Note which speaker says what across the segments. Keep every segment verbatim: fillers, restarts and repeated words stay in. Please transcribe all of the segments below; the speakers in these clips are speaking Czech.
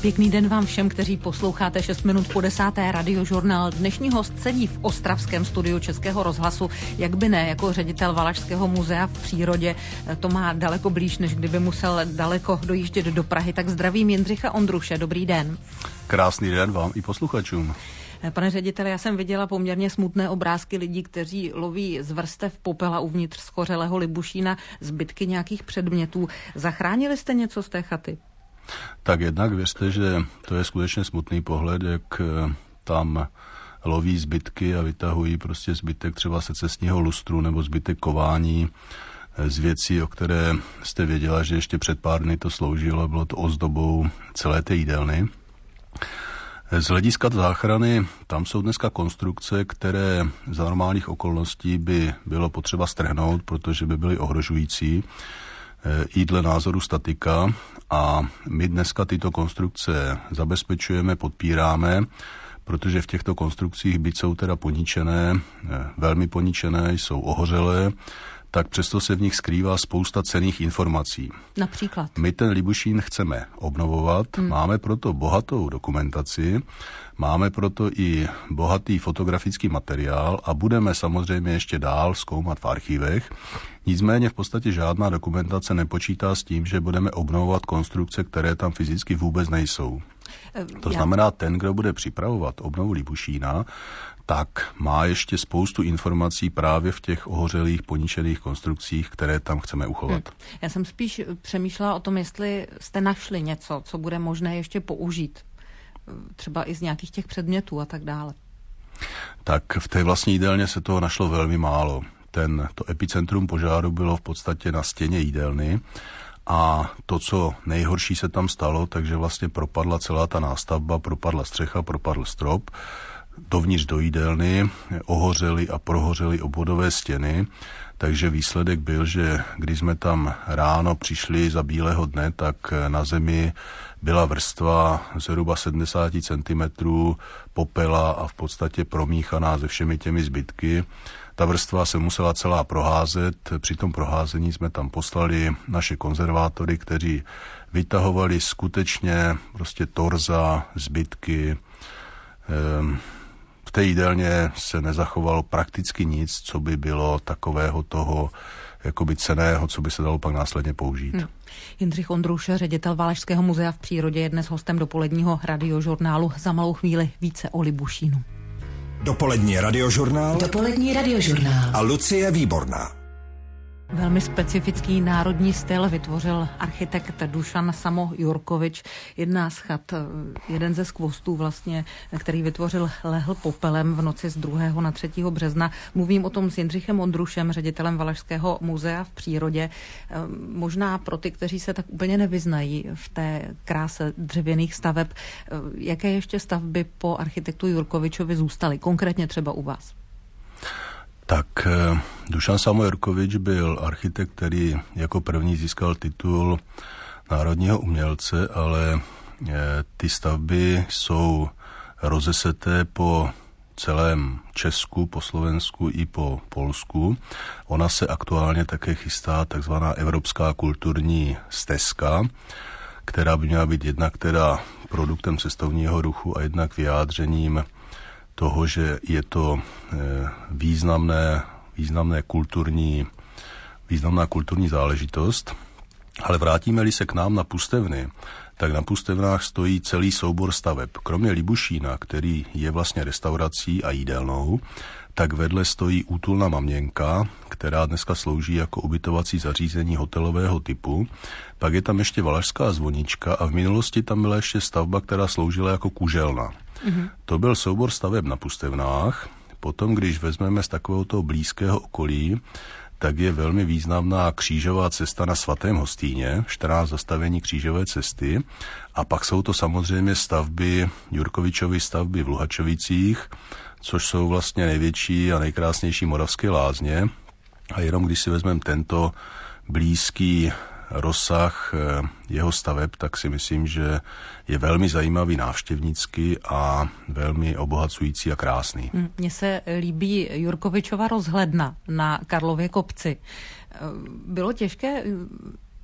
Speaker 1: Pěkný den vám všem, kteří posloucháte šest minut po desáté Radiožurnál. Dnešní host sedí v ostravském studiu Českého rozhlasu, jak by ne, jako ředitel Valašského muzea v přírodě. To má daleko blíž, než kdyby musel daleko dojíždět do Prahy. Tak zdravím Jindřicha Ondruše, dobrý den.
Speaker 2: Krásný den vám i posluchačům.
Speaker 1: Pane řediteli, já jsem viděla poměrně smutné obrázky lidí, kteří loví z vrstev popela uvnitř schořelého Libušína zbytky nějakých předmětů. Zachránili jste něco z té chaty?
Speaker 2: Tak jednak věřte, že to je skutečně smutný pohled, jak tam loví zbytky a vytahují prostě zbytek třeba secesního lustru nebo zbytek kování z věcí, o které jste věděla, že ještě před pár dny to sloužilo, bylo to ozdobou celé té jídelny. Z hlediska záchrany tam jsou dneska konstrukce, které za normálních okolností by bylo potřeba strhnout, protože by byly ohrožující i dle názoru statika, a my dneska tyto konstrukce zabezpečujeme, podpíráme, protože v těchto konstrukcích, byť jsou teda poničené, velmi poničené, jsou ohořelé, tak přesto se v nich skrývá spousta cenných informací.
Speaker 1: Například?
Speaker 2: My ten Libušín chceme obnovovat, hmm. máme proto bohatou dokumentaci, máme proto i bohatý fotografický materiál a budeme samozřejmě ještě dál zkoumat v archívech. Nicméně v podstatě žádná dokumentace nepočítá s tím, že budeme obnovovat konstrukce, které tam fyzicky vůbec nejsou. To Já... znamená, ten, kdo bude připravovat obnovu Libušína, tak má ještě spoustu informací právě v těch ohořelých, poničených konstrukcích, které tam chceme uchovat.
Speaker 1: Hmm. Já jsem spíš přemýšlela o tom, jestli jste našli něco, co bude možné ještě použít. Třeba i z nějakých těch předmětů a tak dále.
Speaker 2: Tak v té vlastní jídelně se toho našlo velmi málo. Ten, to epicentrum požáru bylo v podstatě na stěně jídelny a to, co nejhorší se tam stalo, takže vlastně propadla celá ta nástavba, propadla střecha, propadl strop, dovnitř do jídelny ohořely a prohořely obvodové stěny, takže výsledek byl, že když jsme tam ráno přišli za bílého dne, tak na zemi byla vrstva zhruba sedmdesát centimetrů popela a v podstatě promíchaná se všemi těmi zbytky. Ta vrstva se musela celá proházet, při tom proházení jsme tam poslali naše konzervátory, kteří vytahovali skutečně prostě torza, zbytky. V té jídelně se nezachovalo prakticky nic, co by bylo takového toho jakoby cenného, co by se dalo pak následně použít. Hmm.
Speaker 1: Jindřich Ondruš, ředitel Valašského muzea v přírodě, je dnes hostem dopoledního Radiožurnálu. Za malou chvíli více o Libušínu.
Speaker 3: Dopolední radiožurnál.
Speaker 4: Dopolední radiožurnál.
Speaker 3: A Lucie Výborná.
Speaker 1: Velmi specifický národní styl vytvořil architekt Dušan Samo-Jurkovič. Jedna z chat, jeden ze skvostů vlastně, který vytvořil, lehl popelem v noci z druhého na třetího března. Mluvím o tom s Jindřichem Ondrušem, ředitelem Valašského muzea v přírodě. Možná pro ty, kteří se tak úplně nevyznají v té kráse dřevěných staveb, jaké ještě stavby po architektu Jurkovičovi zůstaly, konkrétně třeba u vás?
Speaker 2: Tak Dušan Samo-Jurkovič byl architekt, který jako první získal titul národního umělce, ale ty stavby jsou rozeseté po celém Česku, po Slovensku i po Polsku. Ona se aktuálně také chystá takzvaná Evropská kulturní stezka, která by měla být jednak teda produktem cestovního ruchu a jednak vyjádřením toho, že je to významné, významné kulturní, významná kulturní záležitost. Ale vrátíme-li se k nám na Pustevny, tak na Pustevnách stojí celý soubor staveb. Kromě Libušína, který je vlastně restaurací a jídelnou, tak vedle stojí útulná Maměnka, která dneska slouží jako ubytovací zařízení hotelového typu. Pak je tam ještě Valašská zvonička a v minulosti tam byla ještě stavba, která sloužila jako kuželna. Mm-hmm. To byl soubor staveb na Pustevnách. Potom, když vezmeme z takového toho blízkého okolí, tak je velmi významná křížová cesta na Svatém Hostýně, čtrnáct zastavení křížové cesty. A pak jsou to samozřejmě stavby, Jurkovičovy stavby v Luhačovicích, což jsou vlastně největší a nejkrásnější moravské lázně. A jenom když si vezmeme tento blízký rozsah jeho staveb, tak si myslím, že je velmi zajímavý návštěvnicky a velmi obohacující a krásný.
Speaker 1: Mně se líbí Jurkovičova rozhledna na Karlově kopci. Bylo těžké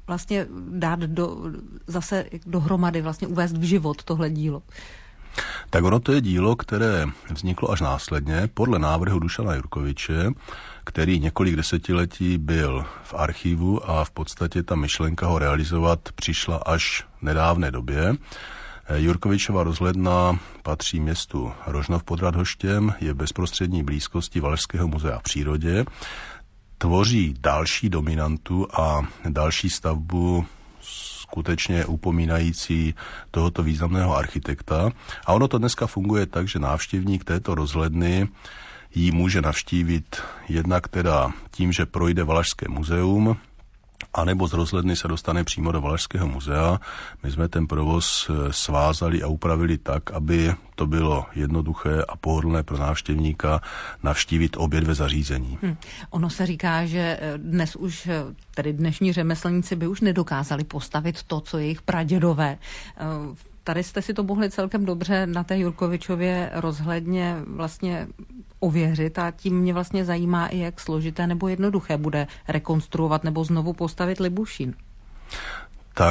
Speaker 1: vlastně dát do, zase dohromady, vlastně uvést v život tohle dílo?
Speaker 2: Tak ono to je dílo, které vzniklo až následně podle návrhu Dušana Jurkoviče, který několik desetiletí byl v archivu a v podstatě ta myšlenka ho realizovat přišla až v nedávné době. Jurkovičova rozhledna patří městu Rožnov pod Radhoštěm, je v bezprostřední blízkosti Valašského muzea v přírodě, tvoří další dominantu a další stavbu skutečně upomínající tohoto významného architekta. A ono to dneska funguje tak, že návštěvník této rozhledny ji může navštívit jednak teda tím, že projde Valašské muzeum, anebo z rozhledny se dostane přímo do Valašského muzea. My jsme ten provoz svázali a upravili tak, aby to bylo jednoduché a pohodlné pro návštěvníka navštívit obě dvě zařízení. Hmm.
Speaker 1: Ono se říká, že dnes už, tedy dnešní řemeslníci by už nedokázali postavit to, co jejich pradědové. Tady jste si to mohli celkem dobře na té Jurkovičově rozhledně vlastně ověřit a tím mě vlastně zajímá i, jak složité nebo jednoduché bude rekonstruovat nebo znovu postavit Libušín.
Speaker 2: Tak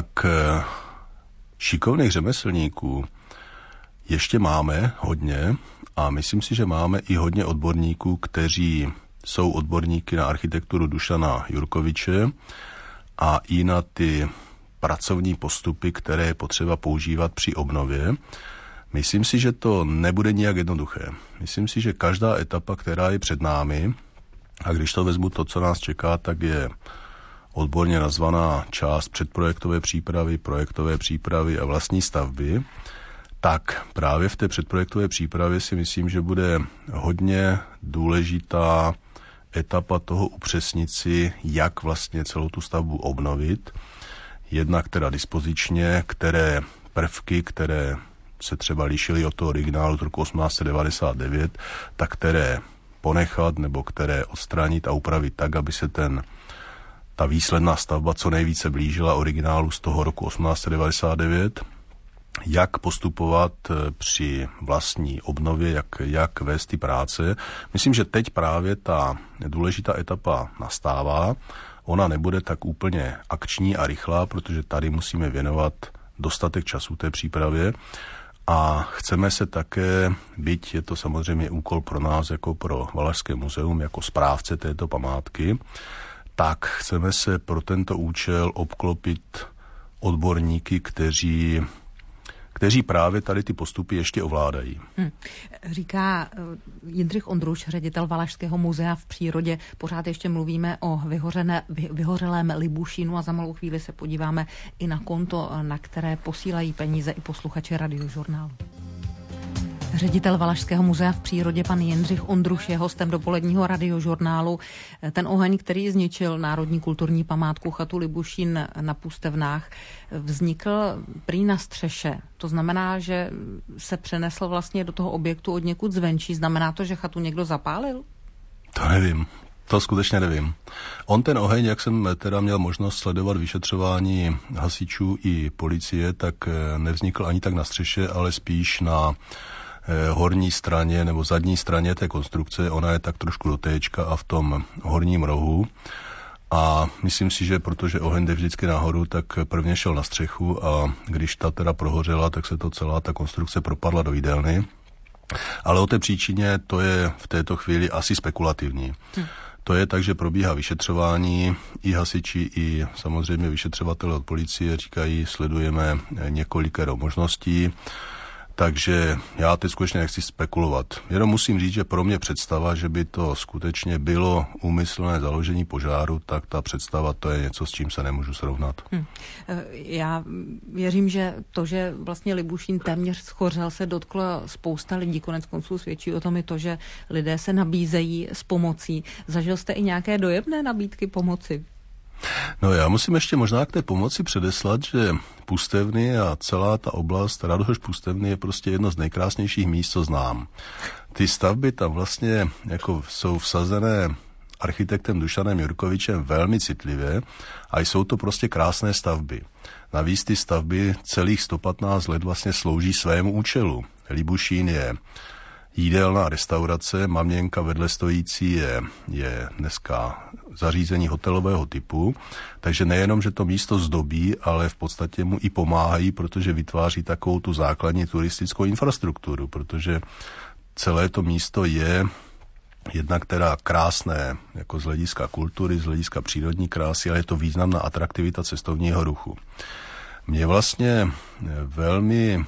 Speaker 2: šikovných řemeslníků ještě máme hodně a myslím si, že máme i hodně odborníků, kteří jsou odborníky na architekturu Dušana Jurkoviče a i na ty pracovní postupy, které je potřeba používat při obnově. Myslím si, že to nebude nijak jednoduché. Myslím si, že každá etapa, která je před námi, a když to vezmu to, co nás čeká, tak je odborně nazvaná část předprojektové přípravy, projektové přípravy a vlastní stavby, tak právě v té předprojektové přípravě si myslím, že bude hodně důležitá etapa toho upřesnit si, jak vlastně celou tu stavbu obnovit. Jednak teda dispozičně, které prvky, které se třeba lišily od toho originálu z roku osmnáct set devadesát devět, tak které ponechat nebo které odstranit a upravit tak, aby se ten, ta výsledná stavba co nejvíce blížila originálu z toho roku osmnáct set devadesát devět. Jak postupovat při vlastní obnově, jak, jak vést ty práce. Myslím, že teď právě ta důležitá etapa nastává. Ona nebude tak úplně akční a rychlá, protože tady musíme věnovat dostatek času té přípravě a chceme se také, byť je to samozřejmě úkol pro nás jako pro Valašské muzeum, jako správce této památky, tak chceme se pro tento účel obklopit odborníky, kteří kteří právě tady ty postupy ještě ovládají. Hmm.
Speaker 1: Říká Jindřich Ondruš, ředitel Valašského muzea v přírodě. Pořád ještě mluvíme o vyhořené, vy, vyhořelém Libušínu a za malou chvíli se podíváme i na konto, na které posílají peníze i posluchači Radiožurnálu. Ředitel Valašského muzea v přírodě pan Jindřich Ondruš je hostem dopoledního Radiožurnálu. Ten oheň, který zničil národní kulturní památku chatu Libušín na Pustevnách, vznikl prý na střeše. To znamená, že se přenesl vlastně do toho objektu od někud zvenčí. Znamená to, že chatu někdo zapálil?
Speaker 2: To nevím. To skutečně nevím. On ten oheň, jak jsem teda měl možnost sledovat vyšetřování hasičů i policie, tak nevznikl ani tak na střeše, ale spíš na horní straně nebo zadní straně té konstrukce. Ona je tak trošku do téčka a v tom horním rohu. A myslím si, že protože oheň jde vždycky nahoru, tak prvně šel na střechu a když ta teda prohořela, tak se to celá ta konstrukce propadla do jídelny. Ale o té příčině to je v této chvíli asi spekulativní. Hm. To je tak, že probíhá vyšetřování, i hasiči, i samozřejmě vyšetřovatelé od policie říkají, sledujeme několikero možností. Takže já teď skutečně nechci spekulovat. Jenom musím říct, že pro mě představa, že by to skutečně bylo úmyslné založení požáru, tak ta představa to je něco, s čím se nemůžu srovnat. Hm.
Speaker 1: Já věřím, že to, že vlastně Libušín téměř schořel, se dotklo spousta lidí. Konec konců svědčí o tom i to, že lidé se nabízejí s pomocí. Zažil jste i nějaké dojemné nabídky pomoci?
Speaker 2: No já musím ještě možná k té pomoci předeslat, že Pustevny a celá ta oblast Radhoš Pustevny je prostě jedno z nejkrásnějších míst, co znám. Ty stavby tam vlastně jako jsou vsazené architektem Dušanem Jurkovičem velmi citlivě a jsou to prostě krásné stavby. Navíc ty stavby celých sto patnáct let vlastně slouží svému účelu. Libušín je jídelná restaurace, Maměnka vedle stojící je, je dneska zařízení hotelového typu, takže nejenom, že to místo zdobí, ale v podstatě mu i pomáhají, protože vytváří takovou tu základní turistickou infrastrukturu, protože celé to místo je jednak teda krásné, jako z hlediska kultury, z hlediska přírodní krásy, ale je to významná atraktivita cestovního ruchu. Mě vlastně velmi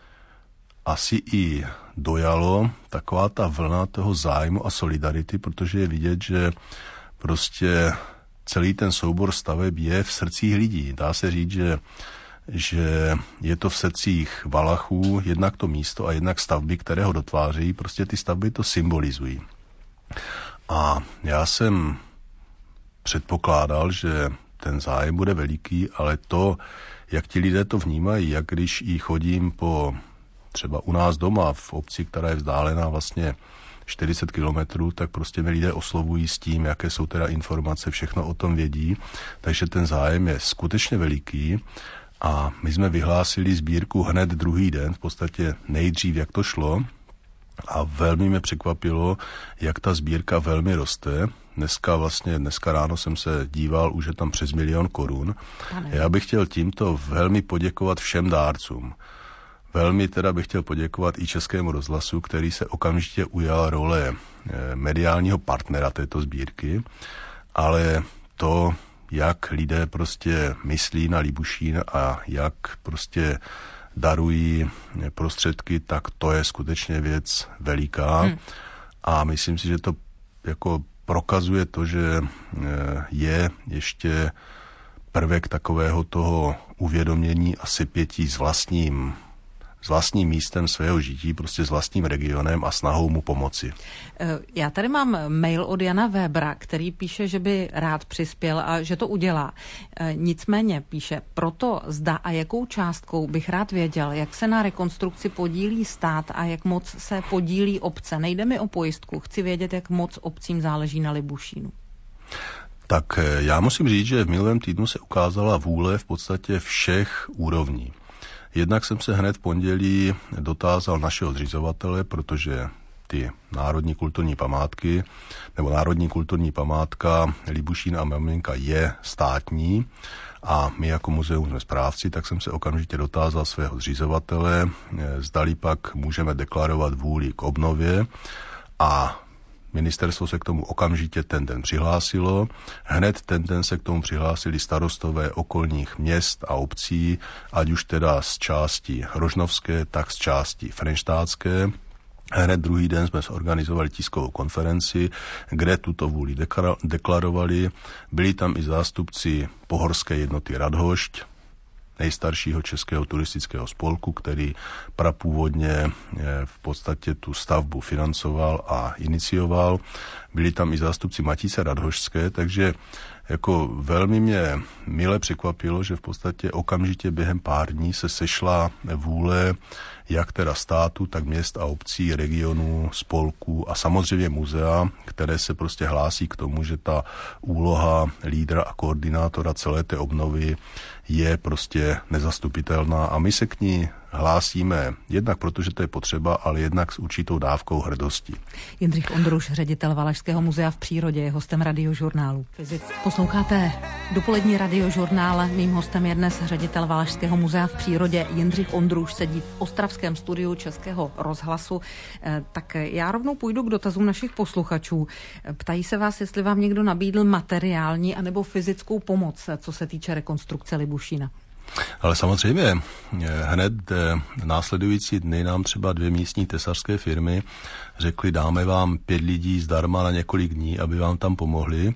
Speaker 2: asi i dojalo taková ta vlna toho zájmu a solidarity, protože je vidět, že prostě celý ten soubor staveb je v srdcích lidí. Dá se říct, že, že je to v srdcích Valachů, jednak to místo a jednak stavby, které ho dotváří. Prostě ty stavby to symbolizují. A já jsem předpokládal, že ten zájem bude veliký, ale to, jak ti lidé to vnímají, jak když i chodím po třeba u nás doma v obci, která je vzdálená vlastně čtyřicet kilometrů, tak prostě mě lidé oslovují s tím, jaké jsou teda informace, všechno o tom vědí, takže ten zájem je skutečně veliký a my jsme vyhlásili sbírku hned druhý den, v podstatě nejdřív, jak to šlo, a velmi mě překvapilo, jak ta sbírka velmi roste. Dneska vlastně, dneska ráno jsem se díval, už je tam přes milion korun. Já bych chtěl tímto velmi poděkovat všem dárcům. Velmi teda bych chtěl poděkovat i Českému rozhlasu, který se okamžitě ujal role mediálního partnera této sbírky, ale to, jak lidé prostě myslí na Libušín a jak prostě darují prostředky, tak to je skutečně věc veliká. Hmm. A myslím si, že to jako prokazuje to, že je ještě prvek takového toho uvědomění a sypětí s vlastním s vlastním místem svého žití, prostě s vlastním regionem a snahou mu pomoci.
Speaker 1: Já tady mám mail od Jana Webera, který píše, že by rád přispěl a že to udělá. Nicméně píše, proto zda a jakou částkou bych rád věděl, jak se na rekonstrukci podílí stát a jak moc se podílí obce. Nejde mi o pojistku, chci vědět, jak moc obcím záleží na Libušínu.
Speaker 2: Tak já musím říct, že v minulém týdnu se ukázala vůle v podstatě všech úrovní. Jednak jsem se hned v pondělí dotázal našeho zřizovatele, protože ty národní kulturní památky, nebo národní kulturní památka Libušín a Maměnka je státní a my jako muzeum jsme správci, tak jsem se okamžitě dotázal svého zřizovatele, zdali pak můžeme deklarovat vůli k obnově a ministerstvo se k tomu okamžitě ten den přihlásilo. Hned ten den se k tomu přihlásili starostové okolních měst a obcí, ať už teda z části rožnovské, tak z části frenštátské. Hned druhý den jsme zorganizovali tiskovou konferenci, kde tuto vůli deklarovali. Byli tam i zástupci pohorské jednoty Radhošť, nejstaršího českého turistického spolku, který prapůvodně v podstatě tu stavbu financoval a inicioval. Byli tam i zástupci Matice Radhošské, takže jako velmi mě mile překvapilo, že v podstatě okamžitě během pár dní se sešla vůle jak teda státu, tak měst a obcí, regionů, spolků a samozřejmě muzea, které se prostě hlásí k tomu, že ta úloha lídra a koordinátora celé té obnovy je prostě nezastupitelná a my se k ní hlásíme jednak proto, že to je potřeba, ale jednak s určitou dávkou hrdosti.
Speaker 1: Jindřich Ondruš, ředitel Valašského muzea v přírodě, je hostem Radiožurnálu. Posloucháte dopolední Radiožurnál. Mým hostem je dnes ředitel Valašského muzea v přírodě Jindřich Ondruš, sedí v ostravském studiu Českého rozhlasu. Tak já rovnou půjdu k dotazům našich posluchačů. Ptají se vás, jestli vám někdo nabídl materiální anebo fyzickou pomoc, co se týče rekonstrukce Libušína.
Speaker 2: Ale samozřejmě hned následující dny nám třeba dvě místní tesařské firmy řekly, dáme vám pět lidí zdarma na několik dní, aby vám tam pomohli.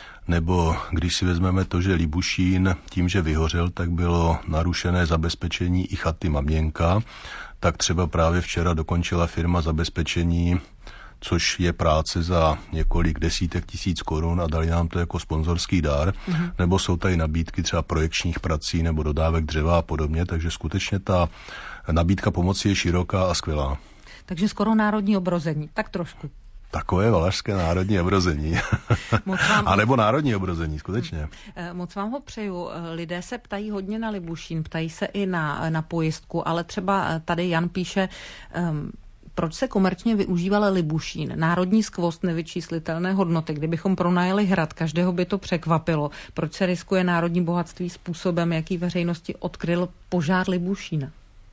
Speaker 2: Nebo když si vezmeme to, že Libušín tím, že vyhořel, tak bylo narušené zabezpečení i chaty Maměnka, tak třeba právě včera dokončila firma zabezpečení, což je práce za několik desítek tisíc korun a dali nám to jako sponzorský dar, mm-hmm. nebo jsou tady nabídky třeba projekčních prací nebo dodávek dřeva a podobně, takže skutečně ta nabídka pomoci je široká a skvělá.
Speaker 1: Takže skoro národní obrození, tak trošku.
Speaker 2: Takové valašské národní obrození. Vám... A nebo národní obrození, skutečně.
Speaker 1: Moc vám ho přeju. Lidé se ptají hodně na Libušín, ptají se i na, na pojistku, ale třeba tady Jan píše... Um, Proč se komerčně využíval libušín? Národní skvost nevyčíslitelné hodnoty. Kdybychom pronajeli hrad, každého by to překvapilo. Proč se riskuje národní bohatství způsobem, jaký veřejnosti odkryl požár libušína?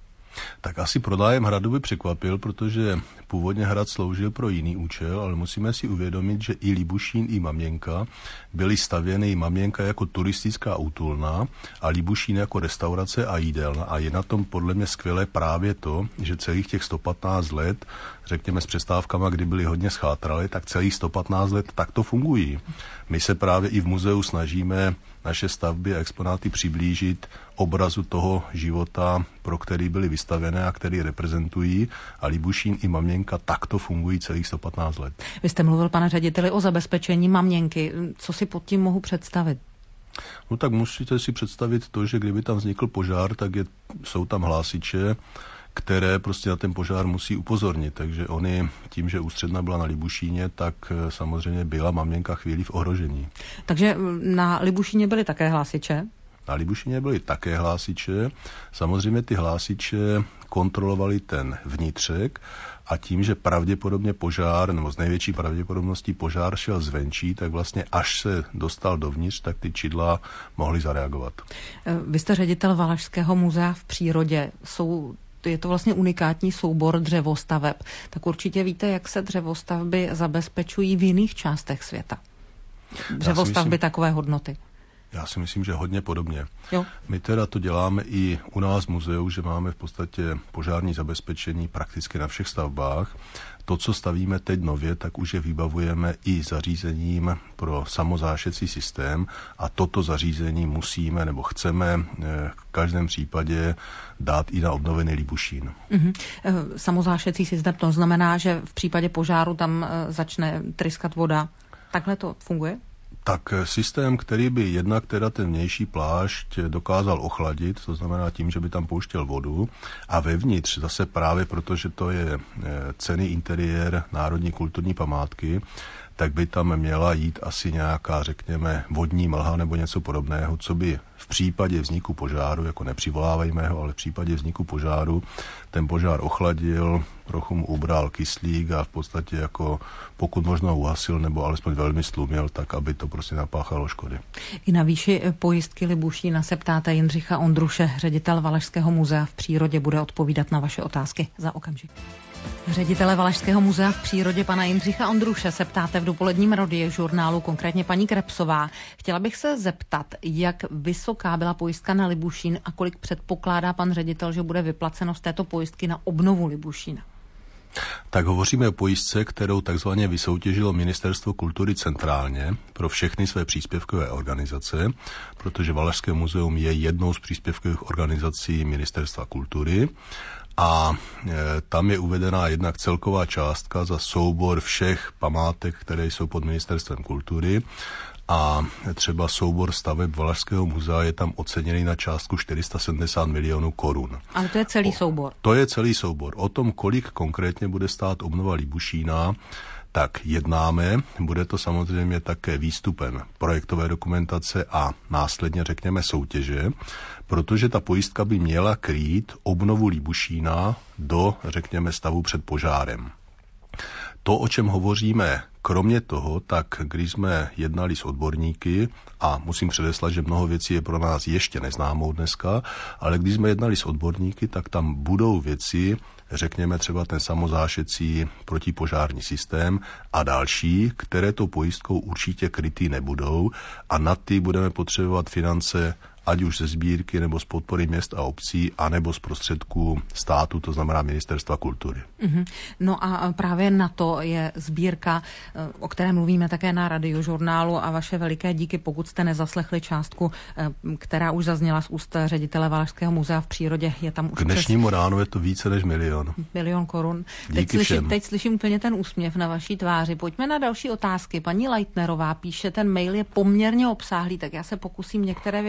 Speaker 2: Tak asi pronájem hradu by překvapil, protože původně hrad sloužil pro jiný účel, ale musíme si uvědomit, že i Libušín, i Maměnka byly stavěny Maměnka jako turistická útulna a Libušín jako restaurace a jídelna. A je na tom podle mě skvělé právě to, že celých těch sto patnáct let, řekněme s přestávkama, kdy byly hodně schátrali, tak celých sto patnáct let takto fungují. My se právě i v muzeu snažíme naše stavby a exponáty přiblížit obrazu toho života, pro který byly vystavené a který reprezentují, a Libušín i Maměnka takto fungují celých sto patnáct let.
Speaker 1: Vy jste mluvil, pane řediteli, o zabezpečení Maměnky. Co si pod tím mohu představit?
Speaker 2: No tak musíte si představit to, že kdyby tam vznikl požár, tak je, jsou tam hlásiče, které prostě na ten požár musí upozornit. Takže oni tím, že ústředna byla na Libušíně, tak samozřejmě byla Maměnka chvíli v ohrožení.
Speaker 1: Takže na Libušíně byly také hlásiče?
Speaker 2: Na Libušíně byly také hlásiče. Samozřejmě ty hlásiče kontrolovali ten vnitřek a tím, že pravděpodobně požár, nebo z největší pravděpodobností požár šel zvenčí, tak vlastně až se dostal dovnitř, tak ty čidla mohly zareagovat.
Speaker 1: Vy jste ředitel Valašského muzea v přírodě. Jsou Je to vlastně unikátní soubor dřevostaveb. Tak určitě víte, jak se dřevostavby zabezpečují v jiných částech světa. Dřevostavby myslím, takové hodnoty.
Speaker 2: Já si myslím, že hodně podobně.
Speaker 1: Jo.
Speaker 2: My teda to děláme i u nás v muzeu, že máme v podstatě požární zabezpečení prakticky na všech stavbách. To, co stavíme teď nově, tak už je vybavujeme i zařízením pro samozášecí systém a toto zařízení musíme nebo chceme v každém případě dát i na obnovený Libušín.
Speaker 1: Mm-hmm. Samozášecí systém, to znamená, že v případě požáru tam začne tryskat voda. Takhle to funguje?
Speaker 2: Tak systém, který by jednak teda ten vnější plášť dokázal ochladit, to znamená tím, že by tam pouštěl vodu, a vevnitř zase právě protože to je cenný interiér národní kulturní památky, tak by tam měla jít asi nějaká, řekněme, vodní mlha nebo něco podobného, co by v případě vzniku požáru, jako nepřivolávejme ho, ale v případě vzniku požáru ten požár ochladil, trochu mu ubral kyslík a v podstatě jako pokud možno uhasil nebo alespoň velmi stlumil, tak aby to prostě napáchalo škody.
Speaker 1: I na výši pojistky Libušína se ptáte Jindřicha Ondruše, ředitel Valašského muzea v přírodě, bude odpovídat na vaše otázky za okamžik. Ředitele Valašského muzea v přírodě pana Jindřicha Ondruše se ptáte v dopoledním radiožurnálu, konkrétně paní Krepsová. Chtěla bych se zeptat, jak vysoká byla pojistka na Libušín a kolik předpokládá pan ředitel, že bude vyplaceno z této pojistky na obnovu Libušína?
Speaker 2: Tak hovoříme o pojistce, kterou takzvaně vysoutěžilo Ministerstvo kultury centrálně pro všechny své příspěvkové organizace, protože Valašské muzeum je jednou z příspěvkových organizací Ministerstva kultury. A e, tam je uvedená jednak celková částka za soubor všech památek, které jsou pod Ministerstvem kultury, a třeba soubor staveb Valašského muzea je tam oceněný na částku čtyři sta sedmdesát milionů korun.
Speaker 1: Ale to je celý
Speaker 2: o,
Speaker 1: soubor.
Speaker 2: To je celý soubor. O tom, kolik konkrétně bude stát obnova Libušína, tak jednáme. Bude to samozřejmě také výstupem projektové dokumentace a následně, řekněme, soutěže, protože ta pojistka by měla krýt obnovu Libušína do, řekněme, stavu před požárem. To, o čem hovoříme, kromě toho, tak když jsme jednali s odborníky, a musím předeslat, že mnoho věcí je pro nás ještě neznámou dneska, ale když jsme jednali s odborníky, tak tam budou věci, řekněme třeba ten samozášecí protipožární systém a další, které tou pojistkou určitě krytý nebudou a na ty budeme potřebovat finance ať už ze sbírky nebo z podpory měst a obcí, anebo z prostředků státu, to znamená Ministerstva kultury.
Speaker 1: Mm-hmm. No a právě na to je sbírka, o které mluvíme také na radiožurnálu, a vaše veliké díky, pokud jste nezaslechli částku, která už zazněla z úst ředitele Valašského muzea v přírodě. Je tam už
Speaker 2: K dnešnímu přes... ránu je to více než milion.
Speaker 1: Milion korun.
Speaker 2: Díky
Speaker 1: teď, slyším,
Speaker 2: všem.
Speaker 1: teď slyším úplně ten úsměv na vaší tváři. Pojďme na další otázky. Paní Leitnerová píše, ten mail je poměrně obsáhlý, tak já se pokusím některé věci přes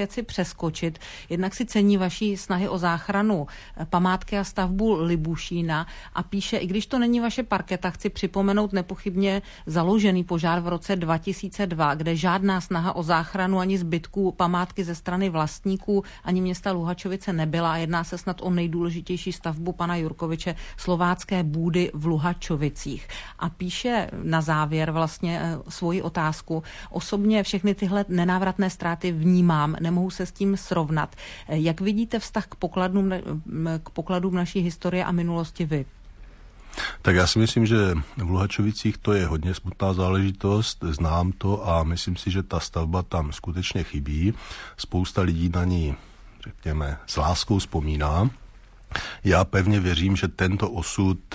Speaker 1: přeskočit. Jednak si cení vaší snahy o záchranu památky a stavbu Libušína a píše, i když to není vaše parketa, chci připomenout nepochybně založený požár v roce dva tisíce dva, kde žádná snaha o záchranu ani zbytků památky ze strany vlastníků ani města Luhačovice nebyla a jedná se snad o nejdůležitější stavbu pana Jurkoviče, slovácké bůdy v Luhačovicích. A píše na závěr vlastně svoji otázku. Osobně všechny tyhle nenávratné ztráty vnímám, nemohu se s tím srovnat. Jak vidíte vztah k pokladům, k pokladům naší historie a minulosti vy?
Speaker 2: Tak já si myslím, že v Luhačovicích to je hodně smutná záležitost, znám to a myslím si, že ta stavba tam skutečně chybí. Spousta lidí na ní, řekněme, s láskou vzpomíná. Já pevně věřím, že tento osud e,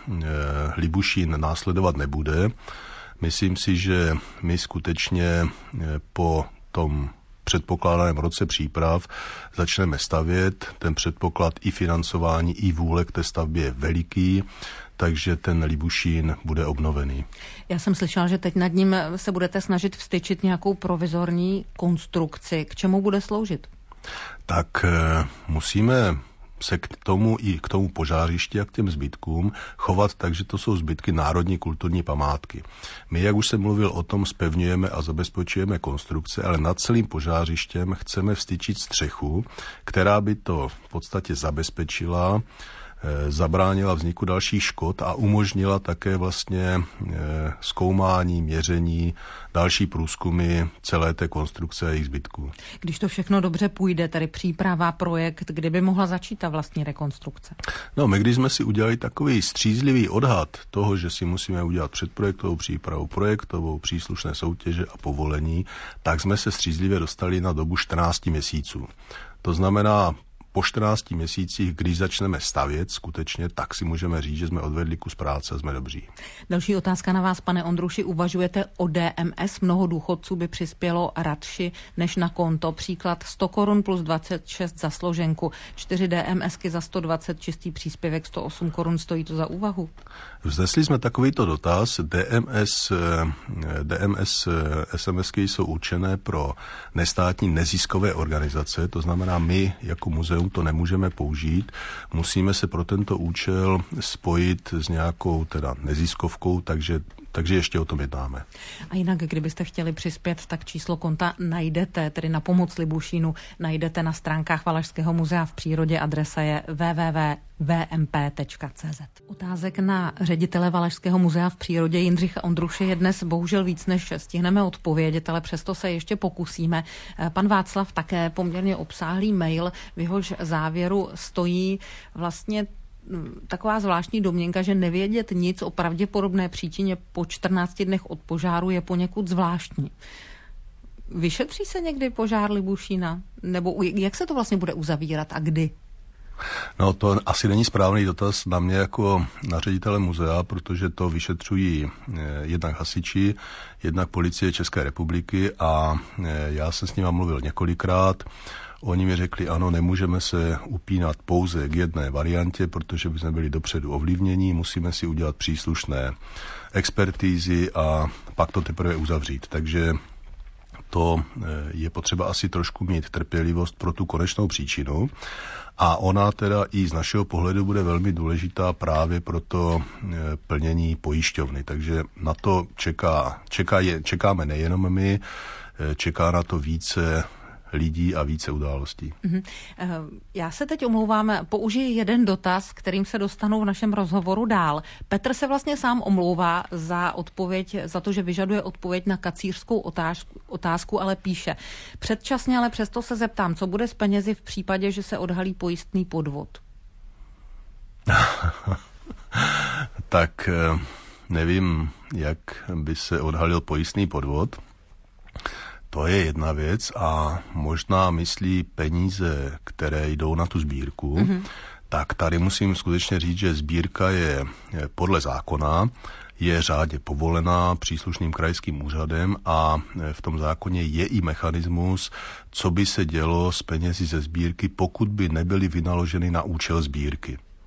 Speaker 2: Libušín následovat nebude. Myslím si, že my skutečně e, po tom předpokládaném roce příprav začneme stavět. Ten předpoklad i financování, i vůle k té stavbě je veliký, takže ten Libušín bude obnovený.
Speaker 1: Já jsem slyšela, že teď nad ním se budete snažit vstyčit nějakou provizorní konstrukci. K čemu bude sloužit?
Speaker 2: Tak e, musíme se k tomu i k tomu požářišti a k těm zbytkům chovat tak, že to jsou zbytky národní kulturní památky. My, jak už jsem mluvil o tom, zpevňujeme a zabezpečujeme konstrukce, ale nad celým požářištěm chceme vstyčit střechu, která by to v podstatě zabezpečila, zabránila vzniku dalších škod a umožnila také vlastně zkoumání, měření, další průzkumy celé té konstrukce a jejich zbytků. Když
Speaker 1: to všechno dobře půjde, tedy příprava, projekt, kdyby mohla začít ta vlastní rekonstrukce?
Speaker 2: No, my když jsme si udělali takový střízlivý odhad toho, že si musíme udělat předprojektovou přípravu, projektovou, příslušné soutěže a povolení, tak jsme se střízlivě dostali na dobu čtrnáct měsíců. To znamená, po čtrnácti měsících, když začneme stavět skutečně, tak si můžeme říct, že jsme odvedli kus práce a jsme dobří.
Speaker 1: Další otázka na vás, pane Ondruši. Uvažujete o D M S? Mnoho důchodců by přispělo radši než na konto. Příklad sto korun plus dvacet šest za složenku, čtyři DMSky za sto dvacet, čistý příspěvek sto osm korun. Stojí to za úvahu?
Speaker 2: Vznesli jsme takovýto dotaz. D M S, D M S SMSky jsou určené pro nestátní neziskové organizace, to znamená my jako muzeum to nemůžeme použít, musíme se pro tento účel spojit s nějakou teda neziskovkou, takže, takže ještě o tom jednáme.
Speaker 1: A jinak, kdybyste chtěli přispět, tak číslo konta najdete, tedy na pomoc Libušínu, najdete na stránkách Valašského muzea v přírodě, adresa je w w w tečka v m p tečka c z. Otázek na ředitele Valašského muzea v přírodě Jindřicha Ondruše je dnes bohužel víc, než stihneme odpovědět, ale přesto se ještě pokusíme. Pan Václav také poměrně obsáhlý mail, v jehož závěru stojí vlastně taková zvláštní domněnka, že nevědět nic o pravděpodobné příčině po čtrnácti dnech od požáru je poněkud zvláštní. Vyšetří se někdy požár Libušína? Nebo jak se to vlastně bude uzavírat a kdy?
Speaker 2: No, to asi není správný dotaz na mě jako na ředitele muzea, protože to vyšetřují jednak hasiči, jednak policie České republiky a já jsem s nimi mluvil několikrát. Oni mi řekli, ano, nemůžeme se upínat pouze k jedné variantě, protože bychom byli dopředu ovlivnění, musíme si udělat příslušné expertízy a pak to teprve uzavřít. Takže to je potřeba asi trošku mít trpělivost pro tu konečnou příčinu. A ona teda i z našeho pohledu bude velmi důležitá právě pro to plnění pojišťovny. Takže na to čeká, čeká, čekáme nejenom my, čeká na to více lidí a více událostí.
Speaker 1: Mm-hmm. Já se teď omlouvám, použiji jeden dotaz, kterým se dostanu v našem rozhovoru dál. Petr se vlastně sám omlouvá za odpověď, za to, že vyžaduje odpověď na kacířskou otázku, otázku, ale píše. Předčasně, ale přesto se zeptám, co bude s penězi v případě, že se odhalí pojistný podvod?
Speaker 2: Tak nevím, jak by se odhalil pojistný podvod. To je jedna věc a možná myslí peníze, které jdou na tu sbírku, mm-hmm. tak tady musím skutečně říct, že sbírka je podle zákona, je řádně povolená příslušným krajským úřadem a v tom zákoně je i mechanismus, co by se dělo s penězi ze sbírky, pokud by nebyly vynaloženy na účel sbírky.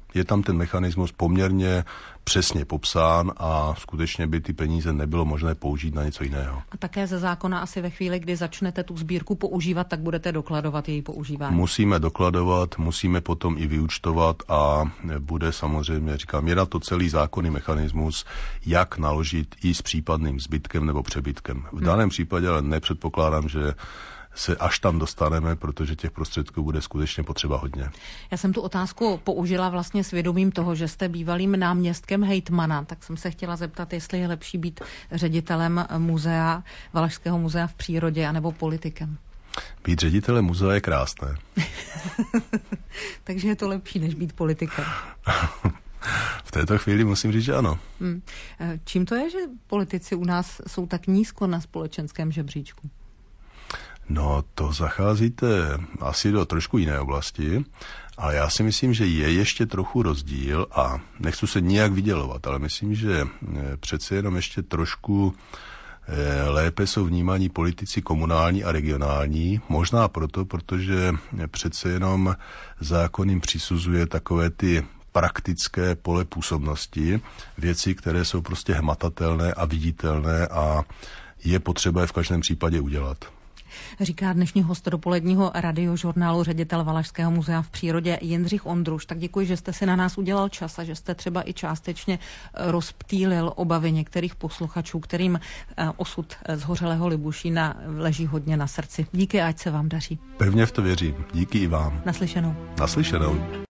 Speaker 2: je tam ten mechanismus poměrně přesně popsán a skutečně by ty peníze nebylo možné použít na něco jiného.
Speaker 1: A také ze zákona asi ve chvíli, kdy začnete tu sbírku používat, tak budete dokladovat její používání.
Speaker 2: Musíme dokladovat, musíme potom i vyúčtovat a bude samozřejmě, říkám, je na to celý zákonný mechanismus, jak naložit i s případným zbytkem nebo přebytkem. V daném hmm. případě ale nepředpokládám, že se až tam dostaneme, protože těch prostředků bude skutečně potřeba hodně.
Speaker 1: Já jsem tu otázku použila vlastně s vědomím toho, že jste bývalým náměstkem hejtmana, tak jsem se chtěla zeptat, jestli je lepší být ředitelem muzea, Valašského muzea v přírodě, anebo politikem.
Speaker 2: Být ředitelem muzea je krásné.
Speaker 1: Takže je to lepší, než být politikem.
Speaker 2: V této chvíli musím říct, že ano.
Speaker 1: Hmm. Čím to je, že politici u nás jsou tak nízko na společenském žebříčku?
Speaker 2: No, to zacházíte asi do trošku jiné oblasti, ale já si myslím, že je ještě trochu rozdíl a nechci se nijak vydělovat, ale myslím, že přece jenom ještě trošku lépe jsou vnímaní politici komunální a regionální, možná proto, protože přece jenom zákon jim přisuzuje takové ty praktické pole působnosti, věci, které jsou prostě hmatatelné a viditelné a je potřeba je v každém případě udělat.
Speaker 1: Říká dnešní host dopoledního radiožurnálu ředitel Valašského muzea v přírodě Jindřich Ondruš. Tak děkuji, že jste si na nás udělal čas a že jste třeba i částečně rozptýlil obavy některých posluchačů, kterým osud zhořelého Libušína leží hodně na srdci. Díky, ať se vám daří.
Speaker 2: Pevně v to věřím. Díky i vám.
Speaker 1: Naslyšenou.
Speaker 2: Naslyšenou.